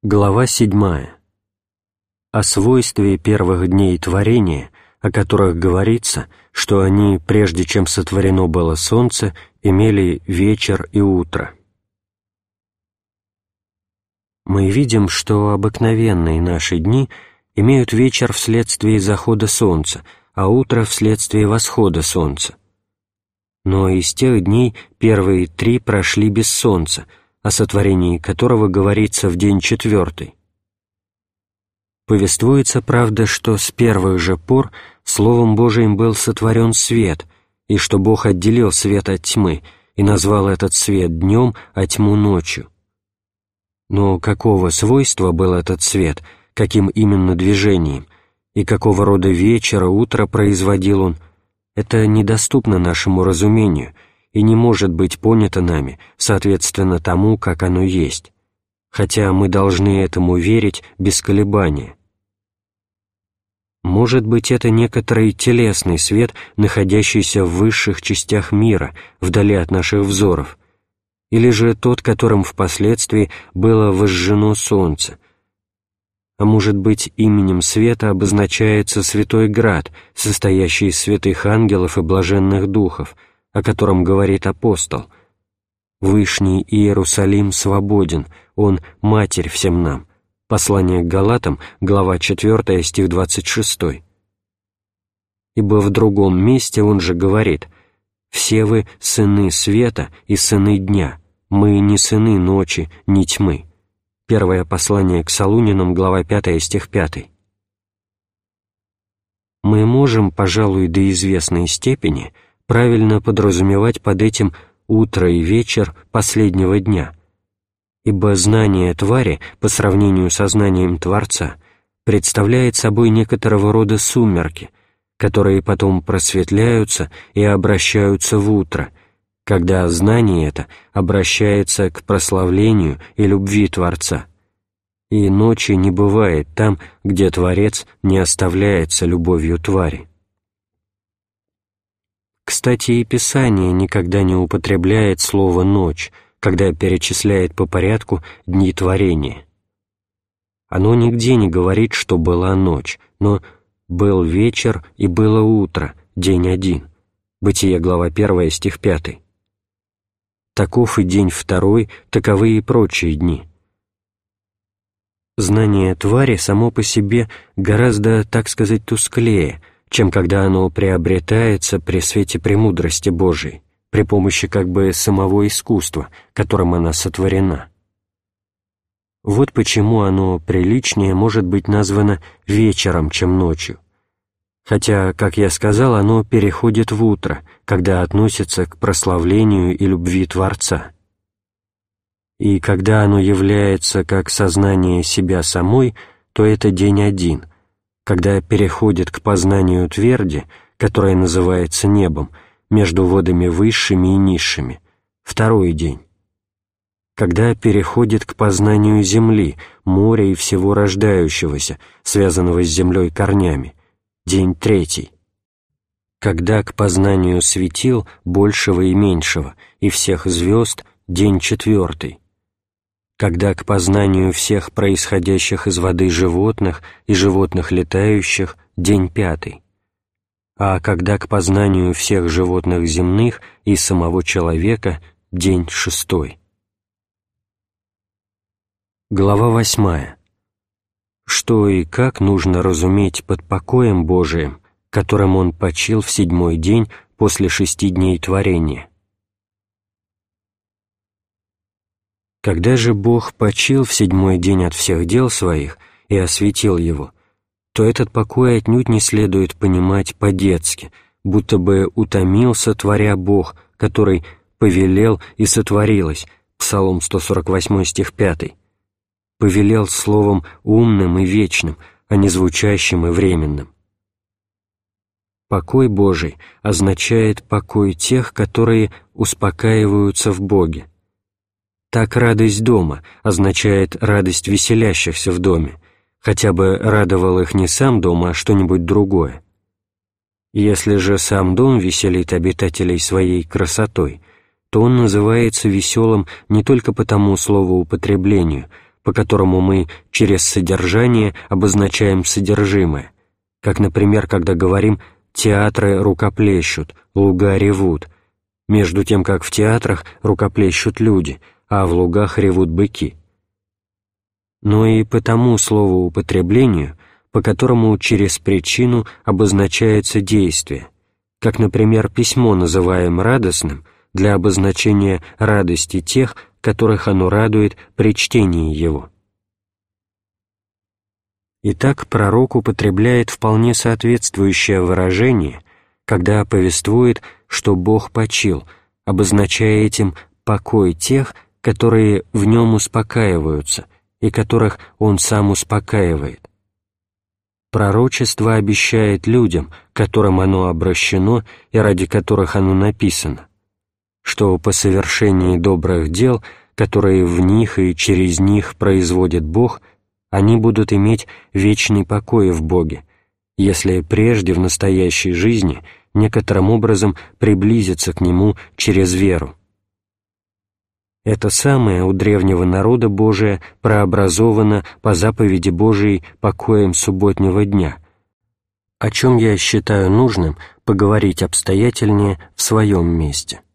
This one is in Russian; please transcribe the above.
Глава 7. О свойстве первых дней творения, о которых говорится, что они, прежде чем сотворено было солнце, имели вечер и утро. Мы видим, что обыкновенные наши дни имеют вечер вследствие захода солнца, а утро вследствие восхода солнца. Но из тех дней первые 3 прошли без солнца, о сотворении которого говорится в день 4. Повествуется, правда, что с первых же пор Словом Божиим был сотворен свет, и что Бог отделил свет от тьмы и назвал этот свет днем, а тьму ночью. Но какого свойства был этот свет, каким именно движением, и какого рода вечера, утро производил он, это недоступно нашему разумению и не может быть понято нами, соответственно тому, как оно есть, хотя мы должны этому верить без колебания. Может быть, это некоторый телесный свет, находящийся в высших частях мира, вдали от наших взоров, или же тот, которым впоследствии было возжжено солнце. А может быть, именем света обозначается Святой Град, состоящий из святых ангелов и блаженных духов, о котором говорит апостол: «Вышний Иерусалим свободен, он — Матерь всем нам». Послание к Галатам, глава 4, стих 26. Ибо в другом месте он же говорит: «Все вы сыны света и сыны дня, мы не сыны ночи, ни тьмы». Первое послание к Солунянам, глава 5, стих 5. Мы можем, пожалуй, до известной степени правильно подразумевать под этим утро и вечер последнего дня, ибо знание твари по сравнению со знанием Творца представляет собой некоторого рода сумерки, которые потом просветляются и обращаются в утро, когда знание это обращается к прославлению и любви Творца, и ночи не бывает там, где Творец не оставляется любовью твари. Кстати, и Писание никогда не употребляет слово «ночь», когда перечисляет по порядку дни творения. Оно нигде не говорит, что была ночь, но «был вечер и было утро», день 1. Бытие, глава 1, стих 5. Таков и день 2, таковы и прочие дни. Знание твари само по себе гораздо, так сказать, тусклее, чем когда оно приобретается при свете премудрости Божией, при помощи как бы самого искусства, которым она сотворена. Вот почему оно приличнее может быть названо вечером, чем ночью, хотя, как я сказал, оно переходит в утро, когда относится к прославлению и любви Творца. И когда оно является как сознание себя самой, то это день 1, когда переходит к познанию тверди, которая называется небом, между водами высшими и низшими, 2 день. Когда переходит к познанию земли, моря и всего рождающегося, связанного с землей корнями, день 3. Когда к познанию светил, большего и меньшего, и всех звезд, день 4. Когда к познанию всех происходящих из воды животных и животных летающих, день 5. А когда к познанию всех животных земных и самого человека, день 6. Глава 8. Что и как нужно разуметь под покоем Божиим, которым Он почил в 7-й день после 6 дней творения? Когда же Бог почил в 7-й день от всех дел своих и осветил его, то этот покой отнюдь не следует понимать по-детски, будто бы утомился, творя Бог, который повелел и сотворилось, Псалом 148, стих 5, повелел словом умным и вечным, а не звучащим и временным. Покой Божий означает покой тех, которые успокаиваются в Боге. Так радость дома означает радость веселящихся в доме, хотя бы радовал их не сам дом, а что-нибудь другое. Если же сам дом веселит обитателей своей красотой, то он называется веселым не только по тому словоупотреблению, по которому мы через содержание обозначаем содержимое, как, например, когда говорим «театры рукоплещут», «луга ревут», между тем, как в театрах рукоплещут люди, а в лугах ревут быки. Но и по тому словоупотреблению, по которому через причину обозначается действие, как, например, письмо называем радостным для обозначения радости тех, которых оно радует при чтении его. Итак, пророк употребляет вполне соответствующее выражение, когда повествует, что Бог почил, обозначая этим покой тех, которые в нем успокаиваются и которых Он сам успокаивает. Пророчество обещает людям, которым оно обращено и ради которых оно написано, что по совершении добрых дел, которые в них и через них производит Бог, они будут иметь вечный покой в Боге, если прежде в настоящей жизни некоторым образом приблизиться к Нему через веру. Это самое у древнего народа Божия прообразовано по заповеди Божией покоем субботнего дня, о чем я считаю нужным поговорить обстоятельнее в своем месте.